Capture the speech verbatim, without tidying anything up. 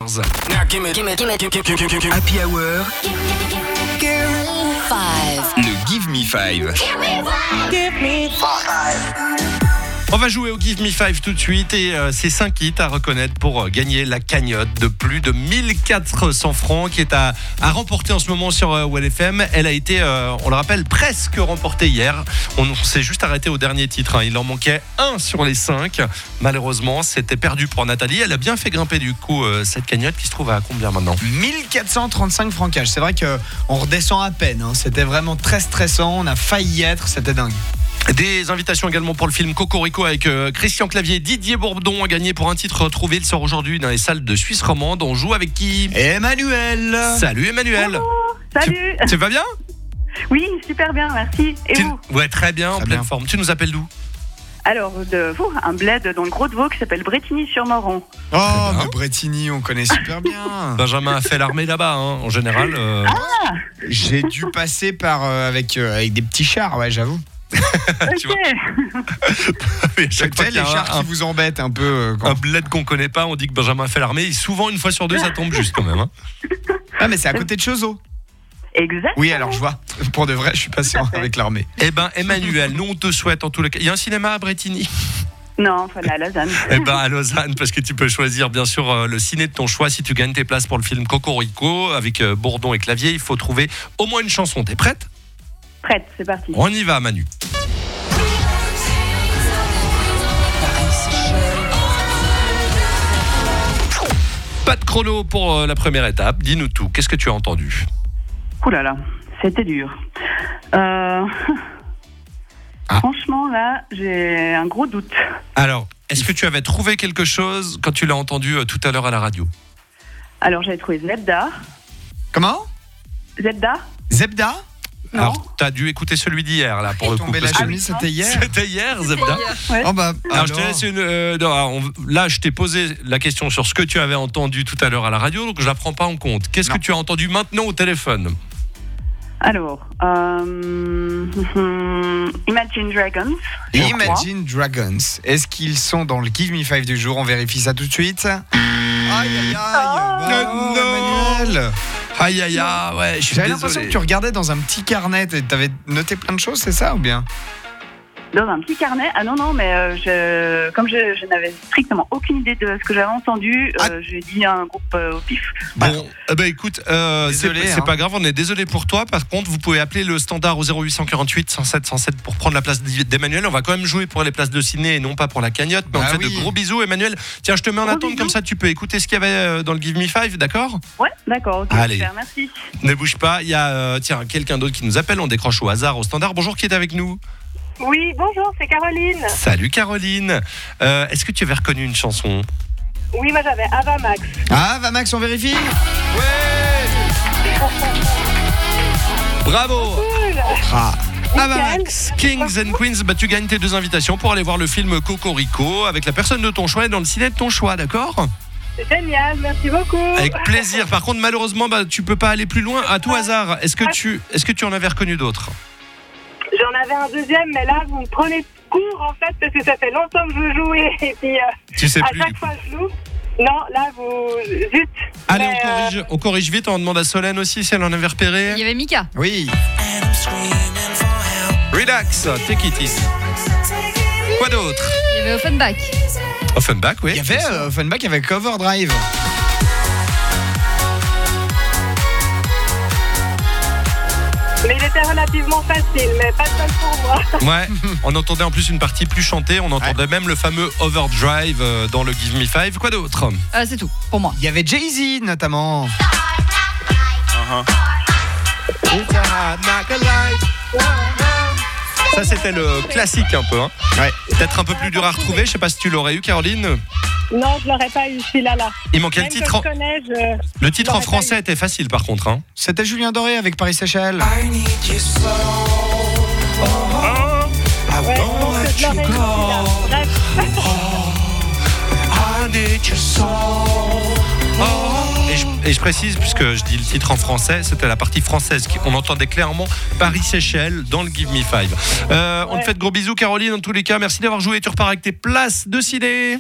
Brothers. Happy Hour. Le Give Me Five. On va jouer au Give Me Five tout de suite et euh, c'est cinq hits à reconnaître pour euh, gagner la cagnotte de plus de mille quatre cents francs qui est à, à remporter en ce moment sur euh, W L F M. Elle a été, euh, on le rappelle, presque remportée hier. On, on s'est juste arrêté au dernier titre. Hein. Il en manquait un sur les cinq. Malheureusement, c'était perdu pour Nathalie. Elle a bien fait grimper du coup euh, cette cagnotte qui se trouve à combien maintenant ? mille quatre cent trente-cinq francs cash. C'est vrai qu'on redescend à peine. Hein. C'était vraiment très stressant. On a failli y être. C'était dingue. Des invitations également pour le film Cocorico avec euh, Christian Clavier, Didier Bourdon a gagné pour un titre retrouvé. Il sort aujourd'hui dans les salles de Suisse romande. On joue avec qui ? Emmanuel. Salut Emmanuel. Bonjour, salut. Tu, tu vas bien ? Oui, super bien, merci. Et Tu- vous ? Ouais, très bien, en Très pleine bien. forme. Tu nous appelles d'où ? Alors, de vous, un bled dans le Gros de Vaud qui s'appelle Bretigny-sur-Moron. Oh, bien. mais Bretigny, on connaît super bien. Benjamin a fait l'armée là-bas, hein, en général. euh, J'ai dû passer par euh, avec euh, avec des petits chars, ouais, j'avoue. tu Ok. vois, oui, à chaque fois Tu sais, qu'il y a les chars un, qui vous embêtent un peu. euh, quand- un bled qu'on connaît pas, on dit que Benjamin a fait l'armée. Et souvent, une fois sur deux, ça tombe juste quand même. Hein. Ah, mais c'est à côté de Cheuzot. Exact. Oui, alors je vois. Pour de vrai, je suis passé avec l'armée. Eh ben, Emmanuel, nous on te souhaite en tous les cas. Il y a un cinéma à Bretigny. Non, fallait à Lausanne. Eh ben à Lausanne, parce que tu peux choisir bien sûr euh, le ciné de ton choix si tu gagnes tes places pour le film Cocorico avec euh, Bourdon et Clavier. Il faut trouver au moins une chanson. T'es prête ? Prête, c'est parti. On y va, Manu. Pas de chrono pour euh, la première étape. Dis-nous tout. Qu'est-ce que tu as entendu ? Ouh là là, c'était dur. Euh... Ah. Franchement, là, j'ai un gros doute. Alors, est-ce que tu avais trouvé quelque chose quand tu l'as entendu euh, tout à l'heure à la radio ? Alors, j'avais trouvé Zelda. Comment Zelda Zebda. Non. Alors, t'as dû écouter celui d'hier, là, pour le coup. Tomber la parce que- chemise, c'était hier. C'était hier, Zebda. Ouais. Oh bah, Alors, je te laisse une. euh, non, alors, on- là, je t'ai posé la question sur ce que tu avais entendu tout à l'heure à la radio, donc je la prends pas en compte. Qu'est-ce Non. que tu as entendu maintenant au téléphone ? Alors, euh... Imagine Dragons. je crois. Imagine Dragons. Est-ce qu'ils sont dans le Give Me Five du jour ? On vérifie ça tout de suite. Aïe aïe aïe. Oh, non. Emmanuel. Aïe aïe aïe, ouais, je suis J'avais l'impression désolé. que tu regardais dans un petit carnet et t'avais noté plein de choses, c'est ça ou bien ? Dans un petit carnet. Ah non, non, mais euh, je... comme je, je n'avais strictement aucune idée de ce que j'avais entendu, euh, Ah. j'ai dit un groupe euh, au pif. Bon, eh ben écoute, euh, c'est, Désolé, c'est hein. pas grave, on est désolé pour toi. Par contre, vous pouvez appeler le standard au zéro huit cent quarante-huit cent sept cent sept pour prendre la place d'Emmanuel. On va quand même jouer pour les places de ciné et non pas pour la cagnotte. Mais on Bah te fait oui. de gros bisous, Emmanuel. Tiens, je te mets en Gros attente, bisous. comme ça tu peux écouter ce qu'il y avait euh, dans le Give Me Five, d'accord ? Ouais, d'accord, ok, Allez. super, merci. Ne bouge pas, il y a euh, tiens, quelqu'un d'autre qui nous appelle. On décroche au hasard au standard. Bonjour, qui est avec nous ? Oui, bonjour, c'est Caroline. Salut Caroline. Euh, est-ce que tu avais reconnu une chanson ? Oui, moi j'avais Ava Max. Ah, va Max, on vérifie ? Bravo. Cool. Ah, Ava Nickel. Max, Kings and Queens, bah, tu gagnes tes deux invitations pour aller voir le film Cocorico avec la personne de ton choix et dans le ciné de ton choix, d'accord ? C'est génial, merci beaucoup. Avec plaisir. Par contre, malheureusement, bah, tu peux pas aller plus loin. À tout hasard, est-ce que tu, est-ce que tu en avais reconnu d'autres ? J'en avais un deuxième, mais là vous me prenez de court en fait parce que ça fait longtemps que je veux jouer et puis euh, Tu sais à plus. chaque du coup. fois je joue. Non, là vous zut. Allez, Mais, on corrige, on corrige vite. On demande à Solène aussi si elle en avait repéré. Il y avait Mika. oui. Relax, take it easy. Quoi d'autre ? Il y avait Offenbach. Offenbach, oui. Il y avait euh, Offenbach avec Overdrive. mais il était relativement facile, mais pas de mal pour moi. Ouais, on entendait en plus une partie plus chantée. On entendait même le fameux Overdrive euh, dans le Give Me Five. Quoi d'autre ? Euh, c'est tout, pour moi. Il y avait Jay-Z notamment. Ça, c'était le classique un peu. Hein. Ouais. Peut-être un peu plus dur à retrouver. Je sais pas si tu l'aurais eu, Caroline. Non, je l'aurais pas eu celui-là là. Il manquait Même le titre. En... que je connais, je... Le titre en l'aurais pas français eu. était facile, par contre. Hein. C'était Julien Doré avec Paris Séchelles. Ouais, je pense que je l'aurais eu celui-là. Bref. Et je, et je précise, puisque je dis le titre en français, c'était la partie française. On entendait clairement Paris Séchelles dans le Give Me Five. Euh, on te Ouais. fait de gros bisous, Caroline. En tous les cas, merci d'avoir joué. Tu repars avec tes places de ciné.